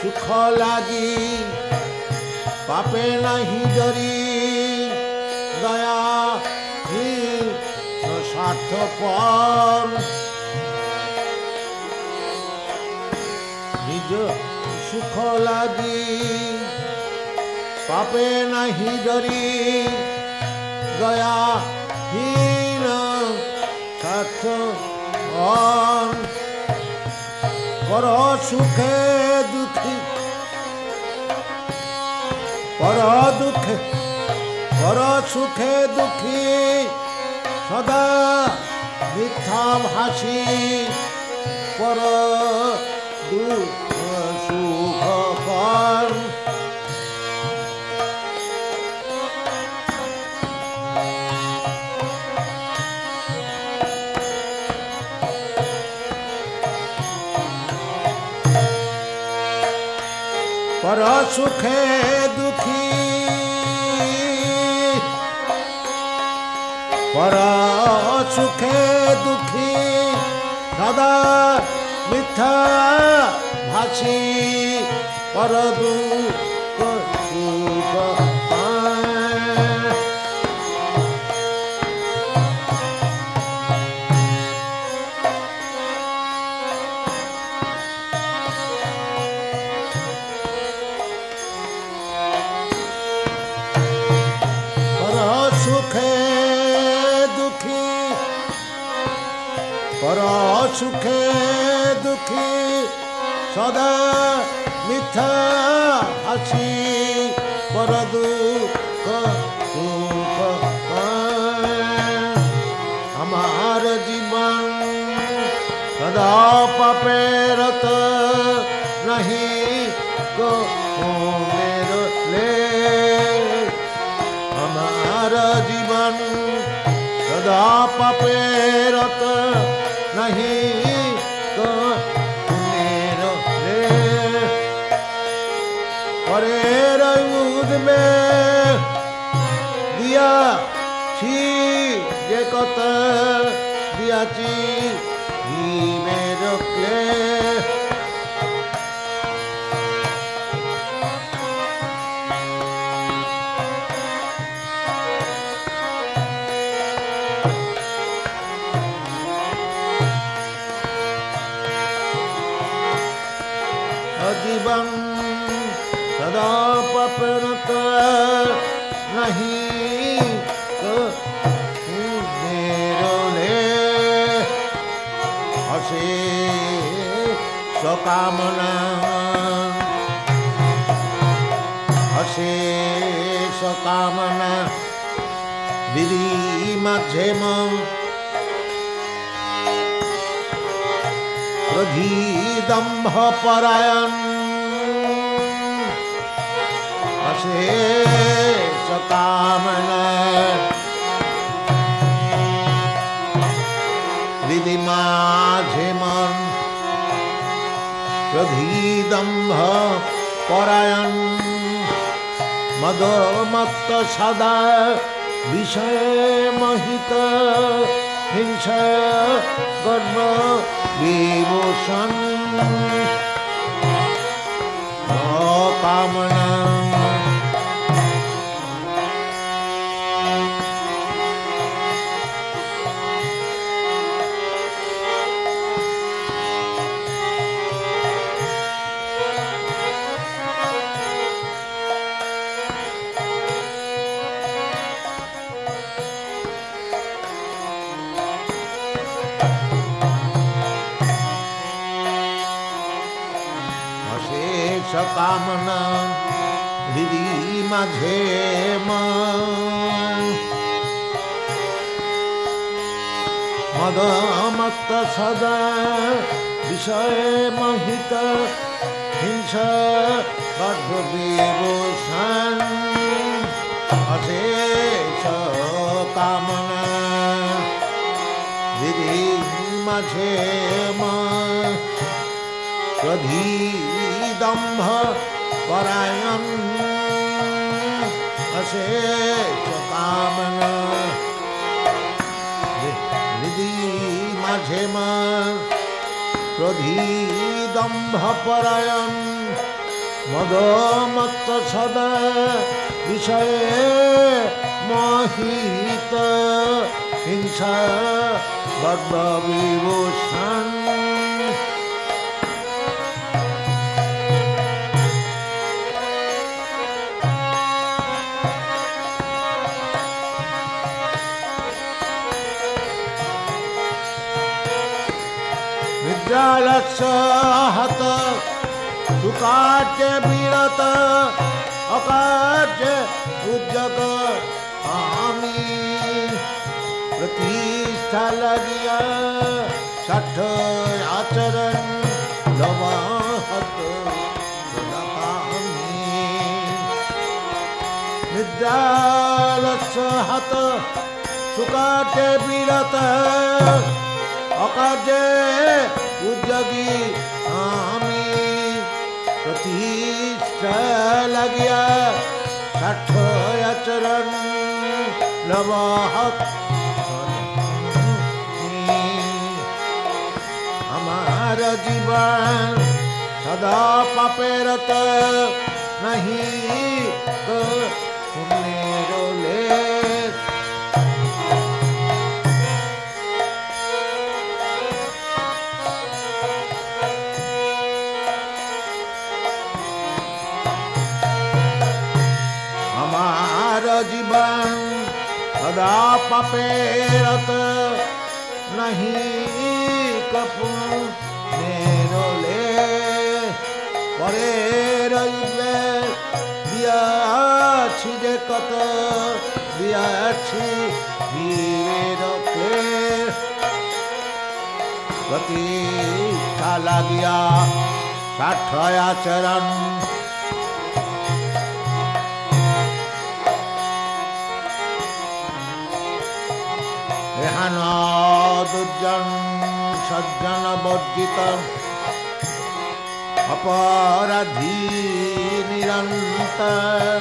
सुख लागी पापे नहीं डरी दया ही स्वार्थपर निज सुख लागी पापे नहीं डरी दया हीन स्वार्थपर पर सुखे दुखी पर सुखे दुखी सदा मिथ्या भाषी पर दुख सुख पर पर सुखे दुखी पर सुखे दुखी सदा मिथ्या भाषी पर दुख सुख पर सुखे दुखी सदा मिथ्या भाषी पर दुख सुख हमार जीवन सदा पापे रत नहीं को मेरो ले हमार जीवन सदा पापे रत नहीं तो मेरो ले परे रउद में दिया छी जे कत दिया छी ही मेरो ले जीवन सदा पपरत नहीं तो मेरो ले हसे सकामना हसे सकामना विधि मध्यम क्रोधी दंभ परायण अशेष कामना विधि माझे मन क्रोधी दंभ परायण मद मत सदा विषय मोहित हिंसा गर्व विभूषण कामना कामना हृदय माझे मद मत सदा विषय मोहित हिंसा गर्भ विभूषण अशेष कामना हृदय माझे क्रोधी दंभ परायण अशेष कामना हृदय माझे क्रोधी दंभ परायण मदोमत्त सदा विषय मोहित हिंसा गर्व विभूषण विद्यालक्ष्य हत सुकार्य विरत अकार्य उद्योग आमी प्रतिष्ठा लगिया सठ आचरण लवाहत विद्यालक्ष्य हत सुकार्य विरत अकार्य उद्योगी आमी प्रतिष्ठा लगिया सठ आचरण लवाहत हमारा जीवन सदा पापेरत नहीं तो पुण्य रोले जीवन सदा पापेरत नहीं कपुनेरोले परेर युद्धे दियाछि जे कत दियाछि वीरेरके प्रतिष्ठा लागिया साठ आचरण दुर्जन सज्जन वर्जित अपराधी निरंतर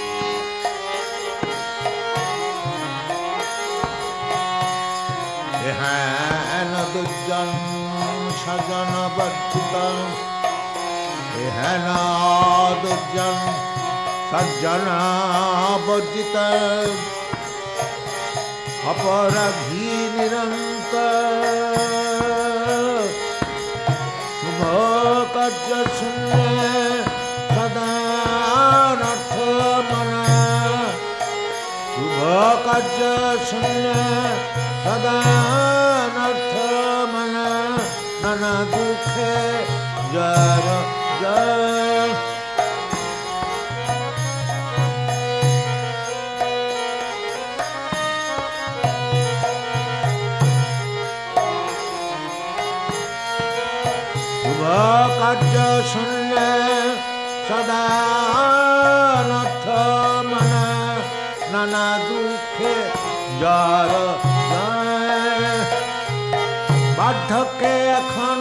एहन दुर्जन सज्जन वर्जित एहन दुर्जन सज्जन वर्जित अपराधी निरंतर शुभ कार्य शून्य सदा नर्थ मना शुभ कार्य शून्य सदा नर्थ मना नाना दुखे जर जय कार्य शून्य सदा नथ मन नाना दुखे जार बार्धक्ये এখন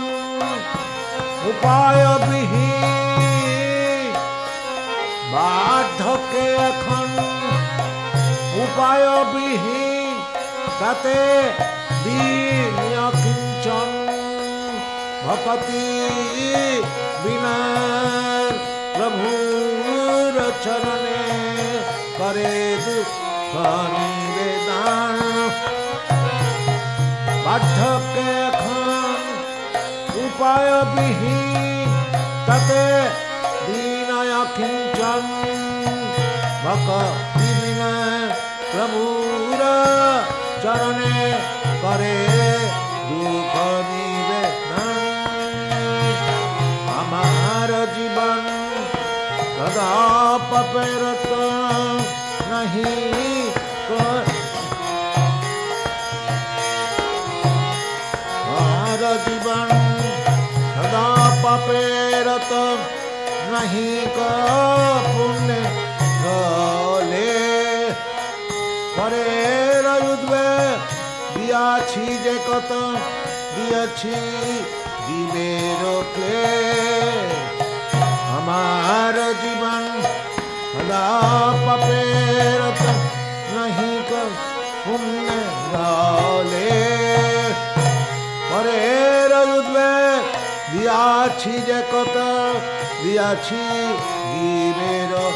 उपाय বিহীন বার্ধক্যে এখন উপায় বিহীন তাতে দিন অকিঞ্চন भक्ति बिना प्रभुर चरणे करे दुख निवेदन बार्धक्ये এখন उपाय विहीन तते दीन अकिंचन भक्ति बिना प्रभुर चरणे करे दुख निवेदन जीवन सदा पापेरत नहीं हमारा जीवन सदा पापेरत नहीं का पुण्य रोले परेर युद्धे दियाछि जे कत दियाछि जीवेरोके हमार जीवन सदा पापेरत नहीं कर पुण्य रोले परेर युद्धे দিয়াছি যে কত দিয়াছি জীবের